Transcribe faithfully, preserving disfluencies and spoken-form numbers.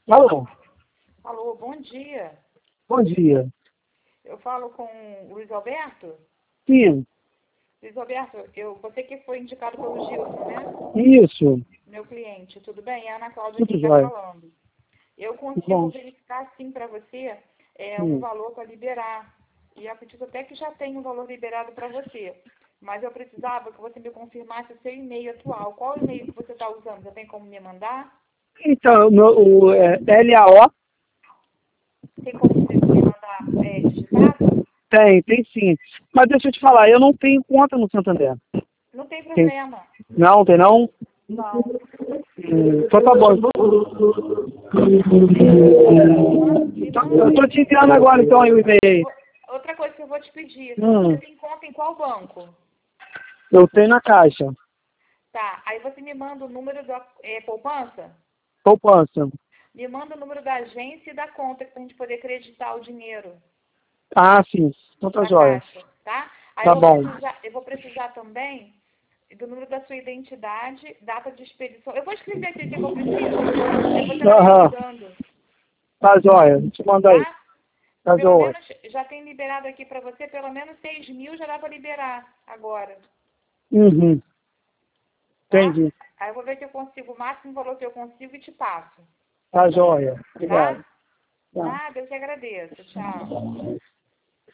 Alô, Alô, bom dia. bom dia. Eu falo com o Luiz Alberto? Sim, Luiz Alberto, eu, você que foi indicado pelo Gilson, né? isso, Meu cliente, tudo bem? É a Ana Cláudia quem tudo está jóia. falando. Eu Tudo consigo bom? verificar sim para você é, um Hum. valor para liberar. E eu acredito até que já tem um valor liberado para você. Mas eu precisava que você me confirmasse o seu e-mail atual. Qual e-mail que você está usando? Você tem como me mandar? Então, o, meu- o é, L A O Tem como me me mandar é, digitado? tem, tem sim. Mas deixa eu te falar, eu não tenho conta no Santander. Não tem Tem? problema. Não, tem não? Não. Hum, então tá bom. Me Então, manda eu um tô te e-mail. enviando agora então aí o e-mail. Outra coisa que eu vou te pedir, você Hum, tem conta em qual banco? eu tenho na caixa. Tá, aí você me manda o número da é, poupança? Poupança. Me manda o número da agência e da conta pra gente poder acreditar o dinheiro Ah, sim. Então tá na jóia. caixa, tá? Aí eu Tá vou bom. precisar, eu vou precisar também do número da sua identidade, data de expedição. Eu vou escrever aqui o que eu preciso. Aí você vai me Aham. mandando, Tá jóia. Te manda aí. tá? Tá Pelo jóia. menos, já tem liberado aqui pra você, pelo menos seis mil já dá pra liberar agora. Uhum. Tá? Entendi. Aí eu vou ver que eu consigo, o máximo valor que eu consigo e te passo. Tá jóia. Tá? Obrigado. Tá. Nada, eu que agradeço. Tchau.